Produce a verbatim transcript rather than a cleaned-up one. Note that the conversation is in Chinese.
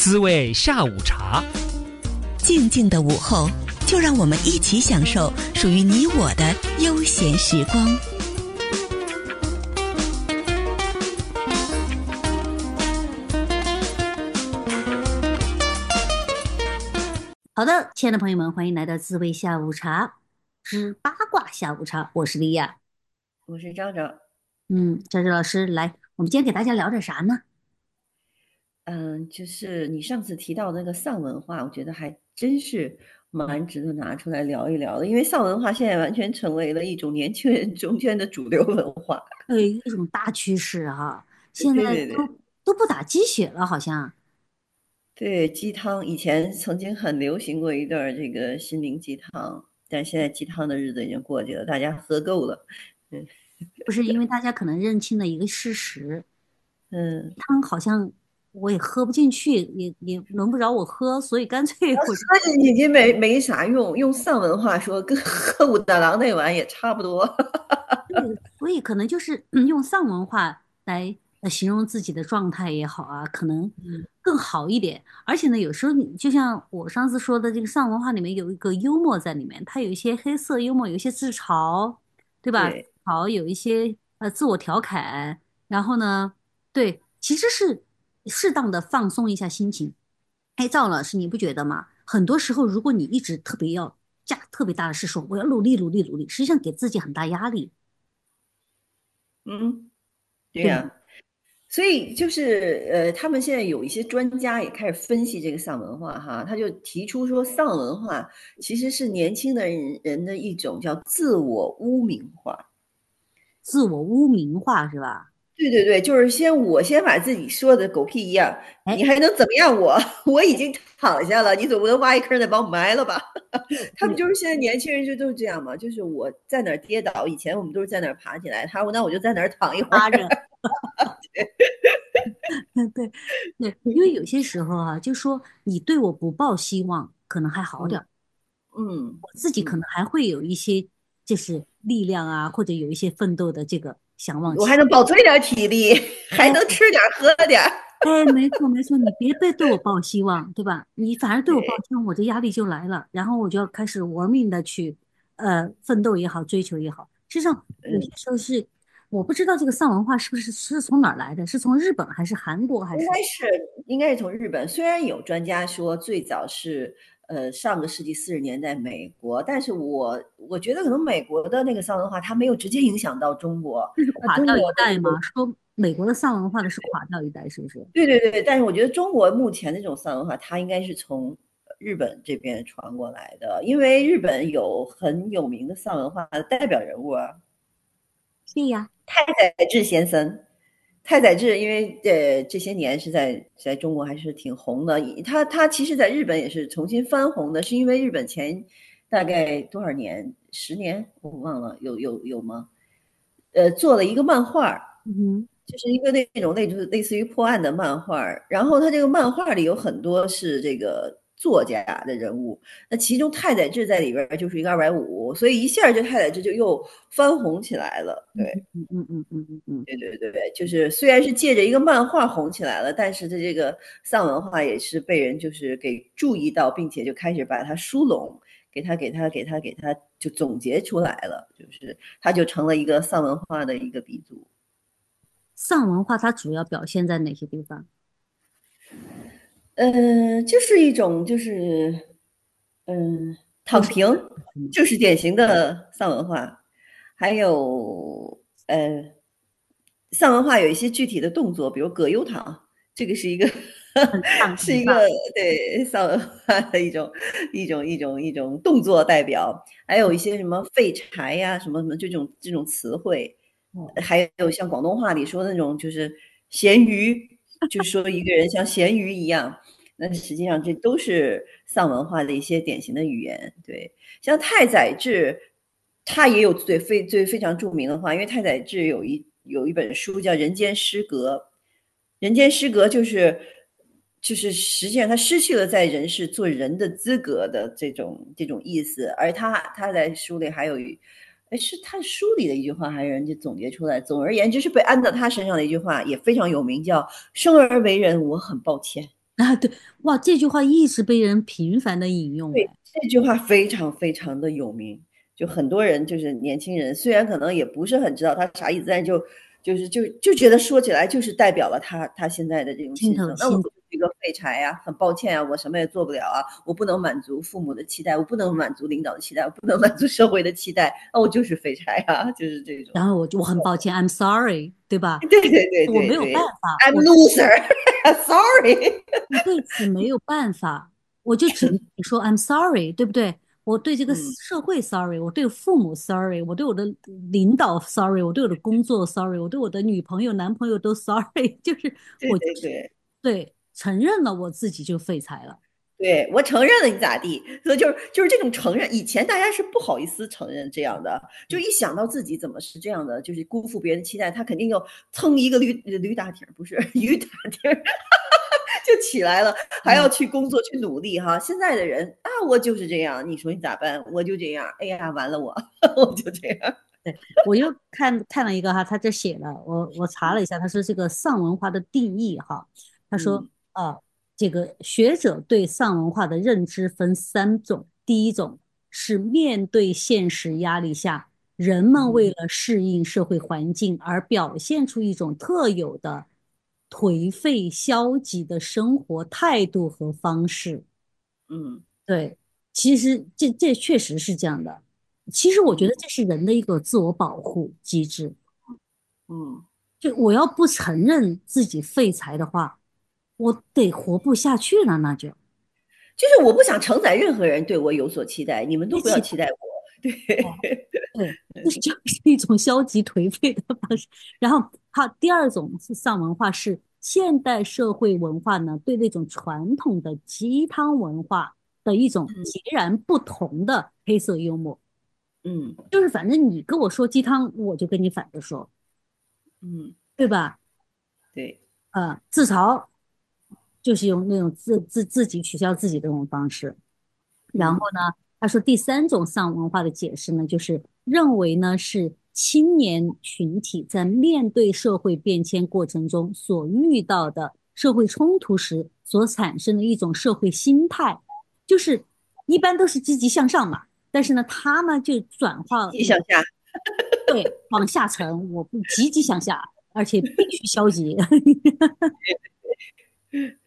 滋味下午茶， 静静的午后，就让我们一起享受属于你我的悠闲时光。 好的，亲爱的朋友们，欢迎来到滋味下午茶之八卦下午茶，我是莉亚， 我是昭昭。 嗯，昭昭老师，来，我们今天给大家聊点啥呢？ 嗯，就是你上次提到那个丧文化，我觉得还真是蛮值得拿出来聊一聊的，因为丧文化现在完全成为了一种年轻人中间的主流文化， 对，一种大趋势哈，现在对对对都都不打鸡血了，好像。 对，鸡汤以前曾经很流行过一段这个心灵鸡汤，但现在鸡汤的日子已经过去了，大家喝够了。嗯不是因为大家可能认清了一个事实， 嗯， 汤好像我也喝不进去，也也轮不着我喝，所以干脆我就喝进去没没啥用，用丧文化说，跟喝武大郎那碗也差不多。 对，所以可能就是嗯用丧文化来呃形容自己的状态也好啊，可能嗯更好一点。而且呢，有时候你就像我上次说的，这个丧文化里面有一个幽默在里面，它有一些黑色幽默，有一些自嘲，对吧？ 对， 好，有一些呃自我调侃，然后呢，对，其实是适当的放松一下心情。哎，赵老师，你不觉得吗？很多时候，如果你一直特别要架特别大的事说我要努力努力努力，实际上给自己很大压力。 嗯，对对。 呀。所以就是呃，他们现在有一些专家也开始分析这个丧文化哈，他就提出说，丧文化其实是年轻的人人的一种叫自我污名化。 自我污名化是吧？ 对对对，就是先我先把自己说的狗屁一样， 哎， 你还能怎么样我？我已经躺下了，你总不能挖一坑再把我埋了吧？他们对， 就是现在年轻人就都是这样嘛，就是我在哪儿跌倒，以前我们都是在哪儿爬起来，他说那我就在哪儿躺一会儿。 趴着，对对，因为有些时候啊，就说你对我不抱希望，可能还好点嗯儿， 嗯我自己可能嗯， 还会有一些就是力量啊，或者有一些奋斗的这个想望期。 我还能保存点体力，还哎能吃点喝点。 哎，没错没错，你别别对我抱希望，对吧？你反而对我抱对， 希望，我这压力就来了，然后我就要开始玩命的去呃奋斗也好，追求也好。实际上有些嗯， 时候是我不知道这个丧文化是不是是从哪儿来的，是从日本还是韩国还是？ 应该是应该是从日本。虽然有专家说最早是呃上个世纪四十年代美国，但是我我觉得可能美国的那个丧文化它没有直接影响到中国。 就是垮掉一那中国代吗？说美国的丧文化的是垮掉一代，是不是？ 对对对，但是我觉得中国目前的这种丧文化，它应该是从日本这边传过来的，因为日本有很有名的丧文化的代表人物啊， 对呀， 太宰治先生。太宰治，因为呃这些年是在在中国还是挺红的，他他其实在日本也是重新翻红的，是因为日本前大概多少年，十年我忘了，有有有吗？呃，做了一个漫画， 嗯哼， 就是一个那种类似类似于破案的漫画，然后他这个漫画里有很多是这个作家的人物，那其中太宰治在里边就是一个二百五，所以一下就太宰治就又翻红起来了， 嗯对。 嗯嗯嗯嗯嗯嗯， 对对对，就是虽然是借着一个漫画红起来了，但是它这个丧文化也是被人就是给注意到，并且就开始把它疏拢，给它给它给它给它就总结出来了，就是它就成了一个丧文化的一个鼻祖。 丧文化它主要表现在哪些地方？ 呃，就是一种就是嗯都是躺平， 嗯就是典型的丧文化，还有呃丧文化有一些具体的动作，比如葛优躺，这个是一个很丧是一个很丧， 对丧文化的一种一种一种一种动作代表，还有一些什么废柴呀、什么什么这种这种词汇， 哦， 还有像广东话里说的那种就是咸鱼，就是说一个人像咸鱼一样。那实际上这都是丧文化的一些典型的语言，对。像太宰治，他也有最非最非常著名的话，因为太宰治有一有一本书叫《人间失格》，人间失格就是就是实际上他失去了在人世做人的资格的这种这种意思，而他他在书里还有一。哎，是他书里的一句话，还是人家总结出来？总而言之，是被安到他身上的一句话，也非常有名，叫“生而为人，我很抱歉”。 啊，对，哇，这句话一直被人频繁的引用， 对， 哎， 这句话非常非常的有名，就很多人就是年轻人，虽然可能也不是很知道他啥意思，但是就就是就就觉得说起来就是代表了他他现在的这种心心声。那我头心就是一个废柴呀，很抱歉啊，我什么也做不了啊，我不能满足父母的期待，我不能满足领导的期待，我不能满足社会的期待，那我就是废柴啊，就是这种。 然后我就我很抱歉，I'm sorry，对吧？ 对对对我没有办对对法， ，I'm 我 loser，sorry。 我对此没有办法，我就只能说 I'm sorry，对不对？我对这个嗯， 社会 sorry，我对父母 sorry，我对我的领导 sorry，我对我的工作 sorry，我对我的女朋友、男朋友都 sorry，就是对我就是对对。 对承认了我自己就废材了。 对，我承认了，你咋地？所以就是就是这种承认，以前大家是不好意思承认这样的，就一想到自己怎么是这样的，就是辜负别人的期待，他肯定要蹭一个驴驴打挺，不是鱼打挺，就起来了，还要嗯， 去工作去努力哈。现在的人啊，我就是这样，你说你咋办？我就这样，哎呀，完了我，我就这样。 对，我又看看了一个哈，他这写了，我我查了一下，他说这个丧文化的定义哈，他说嗯啊，这个学者对丧文化的认知分三种，第一种是面对现实压力下，人们为嗯了适应社会环境而表现出一种特有的颓废消极的生活态度和方式。 嗯对，其实这这确实是这样的。其实我觉嗯得这是人的一个自我保护机制。 嗯。 就我要不承认自己废材的话，我得活不下去了，那就就是我不想承载任何人对我有所期待，你们都不要别期待。 期待我。对。 对，这就是一种消极颓废的方式。然后，它第二种是丧文化，是现代社会文化呢对那种传统的鸡汤文化的一种截然不同的黑色幽默。 嗯就是反正你跟我说鸡汤，我就跟你反着说， 嗯。 对吧？ 对。 呃，自嘲就是用那种自自自己取笑自己的这种方式。然后嗯呢，他说第三种丧文化的解释呢，就是认为呢是青年群体在面对社会变迁过程中所遇到的社会冲突时所产生的一种社会心态，就是一般都是积极向上嘛，但是呢，他呢就转化积极向下。 对往下沉，我不积极向下，而且必须消极。